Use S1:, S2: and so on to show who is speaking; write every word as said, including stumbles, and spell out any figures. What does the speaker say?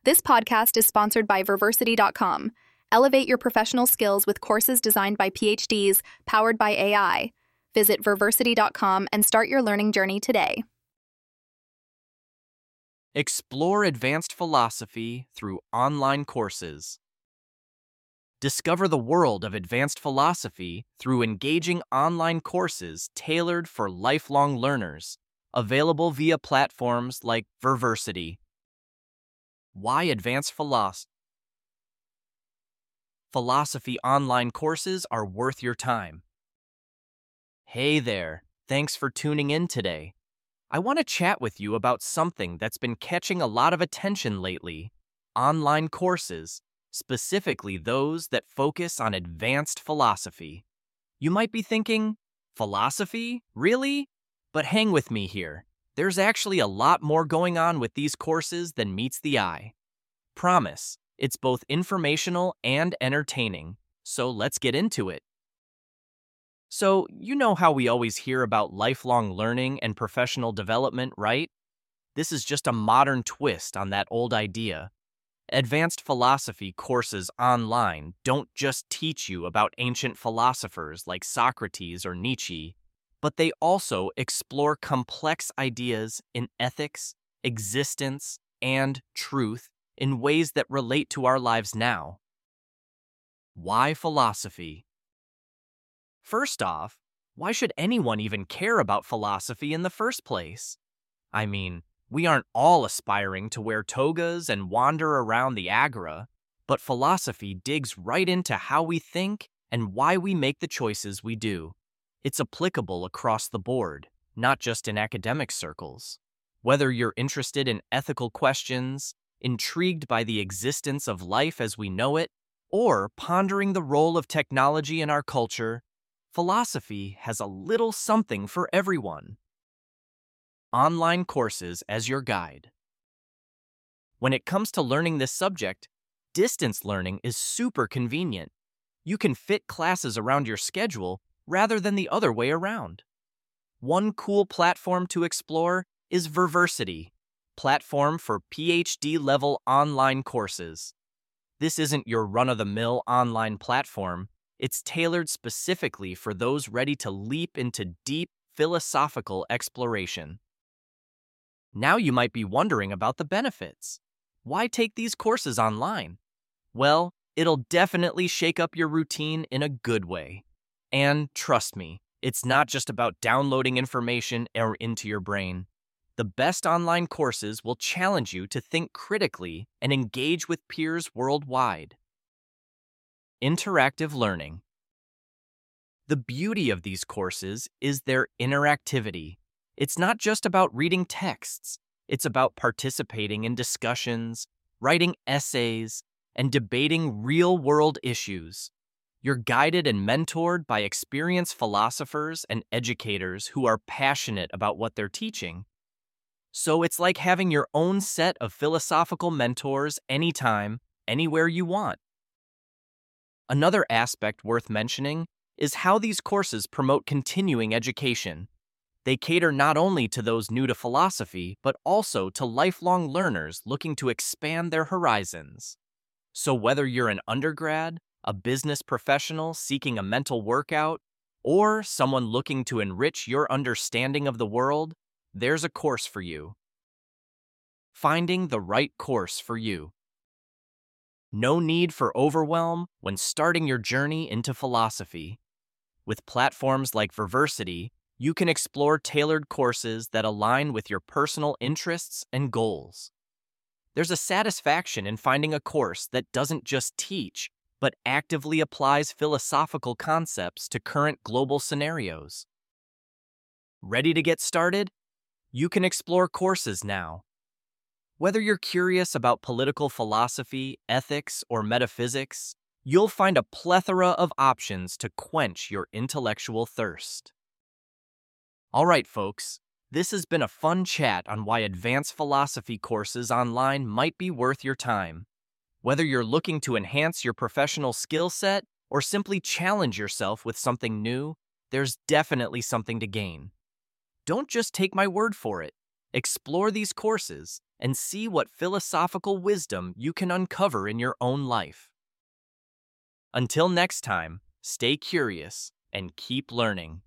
S1: This podcast is sponsored by Verversity dot com. Elevate your professional skills with courses designed by PhDs, powered by A I. Visit Verversity dot com and start your learning journey today.
S2: Explore advanced philosophy through online courses. Discover the world of advanced philosophy through engaging online courses tailored for lifelong learners, available via platforms like Verversity. Why advanced philosophy? Philosophy online courses are worth your time. Hey there, thanks for tuning in today. I want to chat with you about something that's been catching a lot of attention lately: online courses, specifically those that focus on advanced philosophy. You might be thinking, philosophy? Really? But hang with me here. There's actually a lot more going on with these courses than meets the eye. Promise, it's both informational and entertaining, so let's get into it. So, you know how we always hear about lifelong learning and professional development, right? This is just a modern twist on that old idea. Advanced philosophy courses online don't just teach you about ancient philosophers like Socrates or Nietzsche, but they also explore complex ideas in ethics, existence, and truth in ways that relate to our lives now. Why philosophy? First off, why should anyone even care about philosophy in the first place? I mean, we aren't all aspiring to wear togas and wander around the agora, but philosophy digs right into how we think and why we make the choices we do. It's applicable across the board, not just in academic circles. Whether you're interested in ethical questions, intrigued by the existence of life as we know it, or pondering the role of technology in our culture, philosophy has a little something for everyone. Online courses as your guide. When it comes to learning this subject, distance learning is super convenient. You can fit classes around your schedule rather than the other way around. One cool platform to explore is Verversity, platform for PhD-level online courses. This isn't your run-of-the-mill online platform. It's tailored specifically for those ready to leap into deep philosophical exploration. Now you might be wondering about the benefits. Why take these courses online? Well, it'll definitely shake up your routine in a good way. And trust me, it's not just about downloading information or into your brain. The best online courses will challenge you to think critically and engage with peers worldwide. Interactive learning. The beauty of these courses is their interactivity. It's not just about reading texts. It's about participating in discussions, writing essays, and debating real-world issues. You're guided and mentored by experienced philosophers and educators who are passionate about what they're teaching. So it's like having your own set of philosophical mentors anytime, anywhere you want. Another aspect worth mentioning is how these courses promote continuing education. They cater not only to those new to philosophy, but also to lifelong learners looking to expand their horizons. So whether you're an undergrad, a business professional seeking a mental workout, or someone looking to enrich your understanding of the world, there's a course for you. Finding the right course for you. No need for overwhelm when starting your journey into philosophy. With platforms like Verversity, you can explore tailored courses that align with your personal interests and goals. There's a satisfaction in finding a course that doesn't just teach, but actively applies philosophical concepts to current global scenarios. Ready to get started? You can explore courses now. Whether you're curious about political philosophy, ethics, or metaphysics, you'll find a plethora of options to quench your intellectual thirst. All right, folks, this has been a fun chat on why advanced philosophy courses online might be worth your time. Whether you're looking to enhance your professional skill set or simply challenge yourself with something new, there's definitely something to gain. Don't just take my word for it. Explore these courses and see what philosophical wisdom you can uncover in your own life. Until next time, stay curious and keep learning.